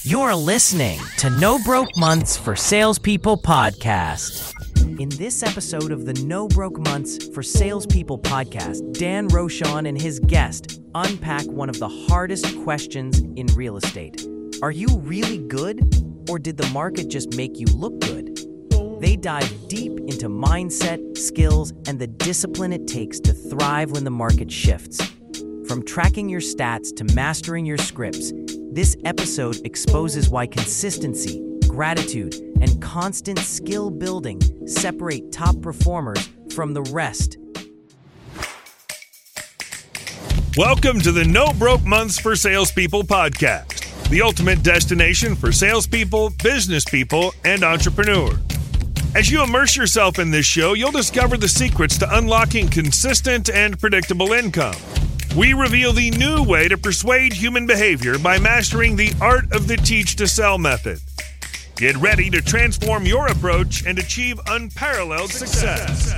You're listening to No Broke Months for Salespeople podcast. In this episode of the No Broke Months for Salespeople podcast, Dan Rochon and his guest unpack one of the hardest questions in real estate. Are you really good, or did the market just make you look good? They dive deep into mindset, skills, and the discipline it takes to thrive when the market shifts. From tracking your stats to mastering your scripts, this episode exposes why consistency, gratitude, and constant skill building separate top performers from the rest. Welcome to the No Broke Months for Salespeople podcast, the ultimate destination for salespeople, business people, and entrepreneurs. As you immerse yourself in this show, you'll discover the secrets to unlocking consistent and predictable income. We reveal the new way to persuade human behavior by mastering the art of the teach to sell method. Get ready to transform your approach and achieve unparalleled success.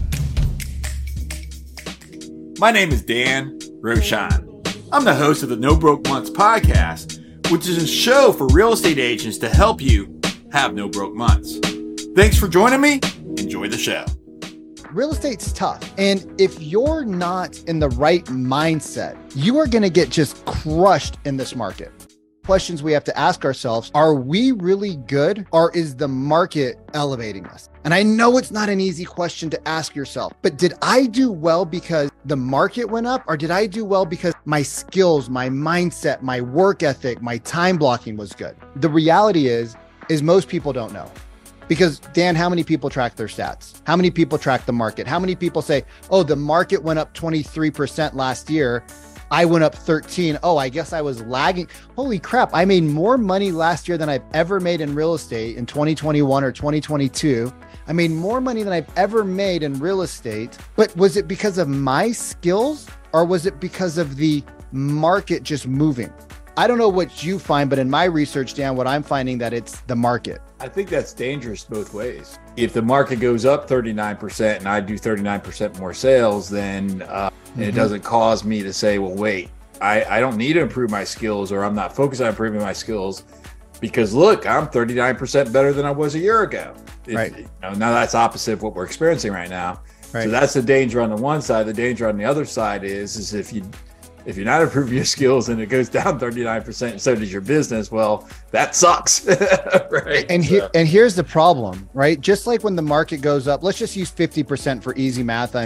My name is Dan Rochon. I'm the host of the No Broke Months podcast, which is a show for real estate agents to help you have no broke months. Thanks for joining me. Enjoy the show. Real estate's tough. And if you're not in the right mindset, you are going to get just crushed in this market. Questions we have to ask ourselves, are we really good, or is the market elevating us? And I know it's not an easy question to ask yourself, but did I do well because the market went up, or did I do well because my skills, my mindset, my work ethic, my time blocking was good? The reality is most people don't know. Because Dan, how many people track their stats? How many people track the market? How many people say, oh, the market went up 23% last year. I went up 13. Oh, I guess I was lagging. Holy crap. I made more money last year than I've ever made in real estate in 2021 or 2022. I made more money than I've ever made in real estate. But was it because of my skills, or was it because of the market just moving? I don't know what you find, but in my research, Dan, what I'm finding that it's the market. I think that's dangerous both ways. If the market goes up 39% and I do 39% more sales, then it doesn't cause me to say, well, wait, I don't need to improve my skills, or I'm not focused on improving my skills because look, I'm 39% better than I was a year ago. Right. Now that's opposite of what we're experiencing right now. Right. So that's the danger on the one side. The danger on the other side is if you're not improving your skills and it goes down 39%, and so does your business, well, that sucks. Right. And here's the problem, right? Just like when the market goes up, let's just use 50% for easy math.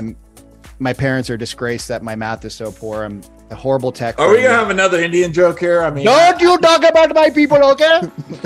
My parents are disgraced that my math is so poor. I'm a horrible tech. Are we going to have another Indian joke here? I mean, don't you talk about my people, okay?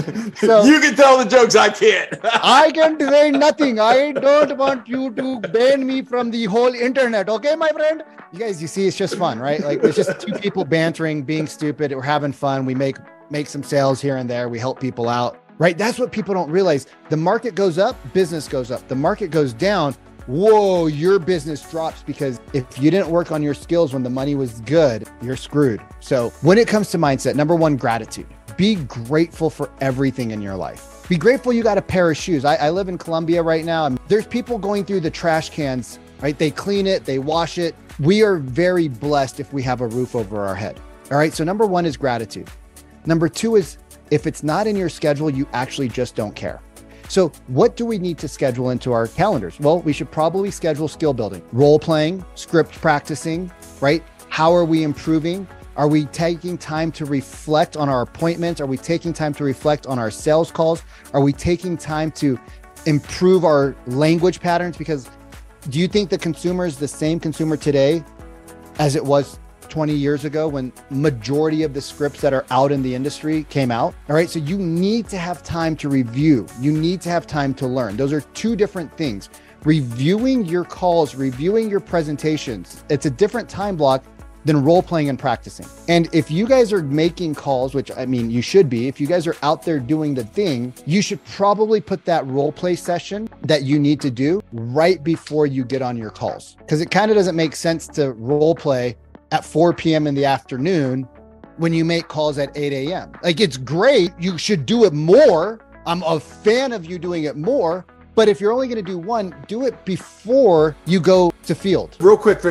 So you can tell the jokes, I can't. I can say nothing. I don't want you to ban me from the whole internet, okay, my friend? You see, it's just fun, right? Like, it's just two people bantering, being stupid. We're having fun. We make some sales here and there. We help people out, right? That's what people don't realize. The market goes up, business goes up. The market goes down, whoa, your business drops, because if you didn't work on your skills when the money was good, you're screwed. So when it comes to mindset, number one, gratitude. Be grateful for everything in your life. Be grateful you got a pair of shoes. I live in Colombia right now, and there's people going through the trash cans, right? They clean it, they wash it. We are very blessed if we have a roof over our head. All right. So number one is gratitude. Number two is, if it's not in your schedule, you actually just don't care. So what do we need to schedule into our calendars? Well, we should probably schedule skill building, role playing, script practicing, right? How are we improving? Are we taking time to reflect on our appointments? Are we taking time to reflect on our sales calls? Are we taking time to improve our language patterns? Because do you think the consumer is the same consumer today as it was 20 years ago when majority of the scripts that are out in the industry came out? All right. So you need to have time to review. You need to have time to learn. Those are two different things. Reviewing your calls, reviewing your presentations, it's a different time block than role playing and practicing. And if you guys are making calls, which I mean, you should be, if you guys are out there doing the thing, you should probably put that role play session that you need to do right before you get on your calls. Because it kind of doesn't make sense to role play at 4 p.m. in the afternoon when you make calls at 8 a.m. Like, it's great. You should do it more. I'm a fan of you doing it more. But if you're only going to do one, do it before you go to field. Real quick, Vikram,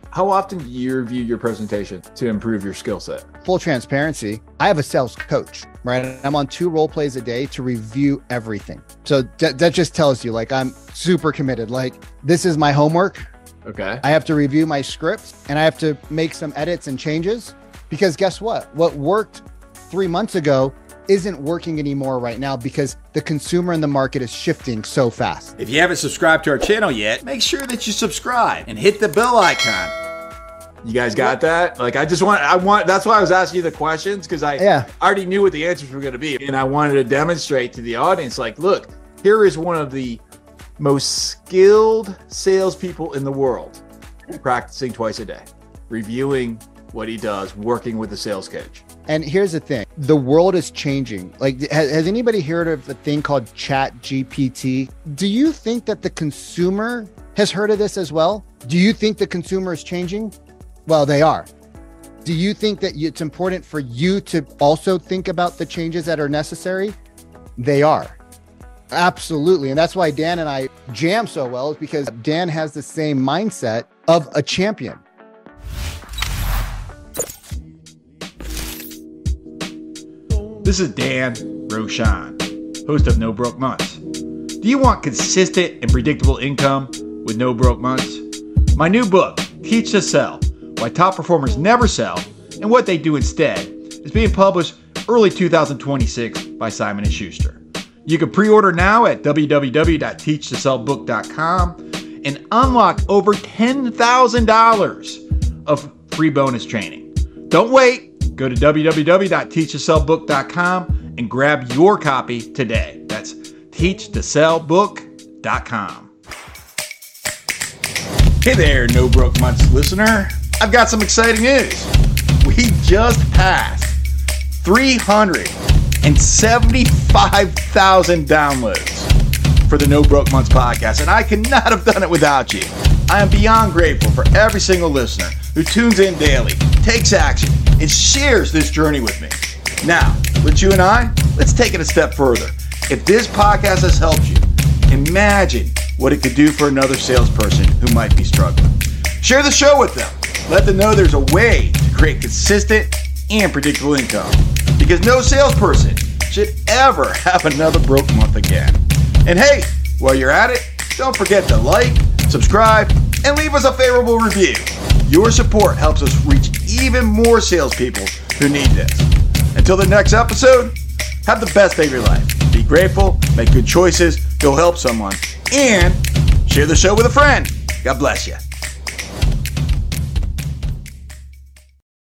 How often do you review your presentation to improve your skill set? Full transparency, I have a sales coach, right? I'm on 2 role plays a day to review everything. So that just tells you, like, I'm super committed. Like, this is my homework. Okay. I have to review my script and I have to make some edits and changes, because guess what? What worked 3 months ago isn't working anymore right now, because the consumer and the market is shifting so fast. If you haven't subscribed to our channel yet, make sure that you subscribe and hit the bell icon. You guys got that? Like, that's why I was asking you the questions, because I already knew what the answers were going to be. And I wanted to demonstrate to the audience, like, look, here is one of the most skilled salespeople in the world, practicing twice a day, reviewing what he does, working with a sales coach. And here's the thing, the world is changing. Like, has anybody heard of a thing called ChatGPT? Do you think that the consumer has heard of this as well? Do you think the consumer is changing? Well, they are. Do you think that it's important for you to also think about the changes that are necessary? They are. Absolutely. And that's why Dan and I jam so well, is because Dan has the same mindset of a champion. This is Dan Rochon, host of No Broke Months. Do you want consistent and predictable income with no broke months? My new book, Teach to Sell, Why Top Performers Never Sell and What They Do Instead, is being published early 2026 by Simon & Schuster. You can pre-order now at www.teachtosellbook.com and unlock over $10,000 of free bonus training. Don't wait. Go to www.teachtosellbook.com and grab your copy today. That's teachtosellbook.com. Hey there, No Broke Months listener. I've got some exciting news. We just passed 375,000 downloads for the No Broke Months podcast, and I could not have done it without you. I am beyond grateful for every single listener who tunes in daily, takes action, and shares this journey with me. Now, with you and let's take it a step further. If this podcast has helped you, imagine what it could do for another salesperson who might be struggling. Share the show with them. Let them know there's a way to create consistent and predictable income, because no salesperson should ever have another broke month again. And hey, while you're at it, don't forget to like, subscribe, and leave us a favorable review. Your support helps us reach even more salespeople who need this. Until the next episode, have the best day of your life. Be grateful, make good choices, go help someone, and share the show with a friend. God bless you.